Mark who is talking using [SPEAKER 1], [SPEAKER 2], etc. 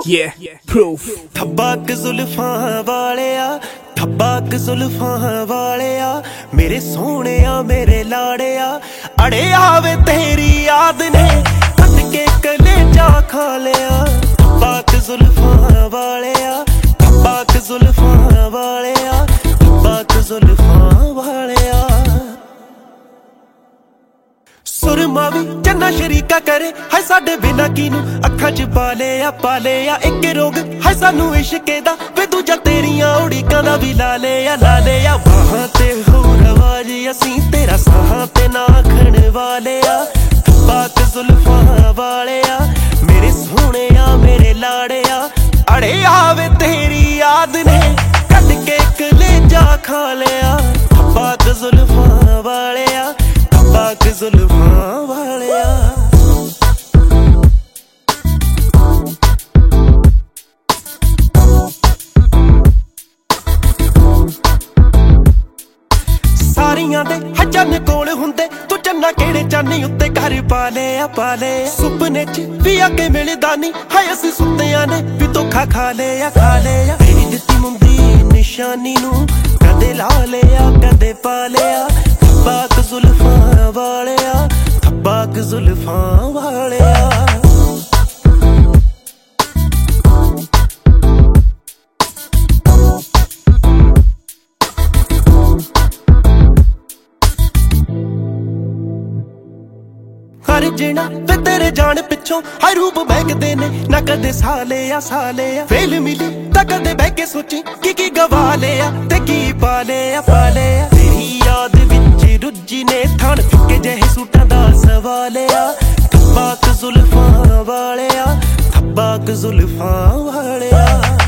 [SPEAKER 1] Yeah, proof.
[SPEAKER 2] ਠੱਬਾਕ ਜ਼ੁਲਫਾਂ ਵਾਲਿਆ, ਠੱਬਾਕ ਜ਼ੁਲਫਾਂ ਵਾਲਿਆ, ਮੇਰੇ ਸੋਹਣਿਆ ਮੇਰੇ ਲਾੜਿਆ, ਅੜੇ ਆਵੇ ਤੇਰੀ ਯਾਦ ਨੇ ਕੱਟ ਕੇ ਕਲੇਜਾ ਖਾ ਲਿਆ। ਠੱਬਾਕ ਜ਼ੁਲਫਾਂ ਵਾਲਿਆ, ਠੱਬਾਕ ਜ਼ੁਲਫਾਂ ਵਾਲਿਆ, ਠੱਬਾਕ ਜ਼ੁਲਫਾਂ ਵਾਲਿਆ। ਸੁਰਮਾ ਵੀ ਚੰਨਾ ਸ਼ਰੀਕਾ ਕਰੇ ਹਾਏ ਸਾਡੇ ਬਿਨਾ ਕਿਨੂੰ ਅੱਖਾਂ ਚ ਪਾ ਲਿਆ ਇੱਕ ਰੋਗ ਹਾਏ ਸਾਨੂੰ ਇਸ਼ਕੇ ਦਾ ਵੇ ਦੂਜਾ ਤੇਰੀਆਂ ਉੜੀਕਾਂ ਦਾ ਵੀ ਲਾ ਲਿਆ ਬਾਹਾਂ ਤੇ ਹੋਰ ਆਵਾਜ਼ ਅਸੀਂ ਤੇਰਾ ਸਾਹਾਂ ਤੇ ਨਾ ਖਣ ਵਾਲਿਆ। ਠੱਬਾਕ ਜ਼ੁਲਫਾਂ ਵਾਲਿਆ, ਮੇਰੇ ਸੋਹਣਿਆ ਮੇਰੇ ਲਾੜਿਆ, ਅੜੇ ਆਵੇ ਤੇਰੀ ਯਾਦ ਨੇ ਕੱਢ ਕੇ ਕਲੇਜਾ ਖਾ ਲਿਆ। ਠੱਬਾਕ ਜ਼ੁਲਫਾਂ ਵਾਲਿਆ, ਠੱਬਾਕ ਜ਼ੁਲਫਾਂ ਵਾਲਿਆ। ਸਾਰੀਆਂ ਦੇ ਚੰਨ ਕੋਲ ਹੁੰਦੇ ਤੂੰ ਚੰਨਾ ਕਿਹੜੇ ਚੰਨੀ ਉੱਤੇ ਘਰ ਪਾ ਲਿਆ ਸੁਪਨੇ ਚ ਵੀ ਅੱਗੇ ਮਿਲਦਾ ਨਹੀਂ ਹਾਏ ਅਸੀਂ ਸੁੱਤਿਆਂ ਨੇ ਵੀ ਧੋਖਾ ਖਾ ਲਿਆ ਤੇਰੀ ਦਿੱਤੀ ਮੁੰਦੀ ਨਿਸ਼ਾਨੀ ਨੂੰ ਕਦੇ ਲਾ ਲਿਆ ਕਦੇ ਪਾ ਲਿਆ। ਠੱਬਾਕ ਜ਼ੁਲਫਾਂ ਵਾਲਿਆ, ਠੱਬਾਕ ਜ਼ੁਲਫਾਂ ਵਾਲਿਆ। ਹਰ ਜਿਣਾ ਵੇ ਤੇਰੇ ਜਾਣ ਪਿੱਛੋਂ ਹਾਏ ਰੂਪ ਬਹਿਕਦੇ ਨੇ ਨਾ ਕਦੇ ਸਾਲਿਆ ਵੇਲ ਮਿਲੀ ਤਾਂ ਕਦੇ ਬਹਿ ਕੇ ਸੋਚੀ ਕੀ ਗਵਾ ਲਿਆ ਤੇ ਕੀ ਪਾ ਲਿਆ ਤੇਰੀ ਯਾਦ ਵਿੱਚ ਰੁੱਝੀ ਨੇ ਥਣ ਫਿੱਕੇ ਜਿਹੇ ਸੂਟਾਂ ਦਾ ਸਵਾਲਿਆ। ਠੱਬਾਕ ਜ਼ੁਲਫਾਂ ਵਾਲਿਆ, ਠੱਬਾਕ ਜ਼ੁਲਫਾਂ ਵਾਲਿਆ।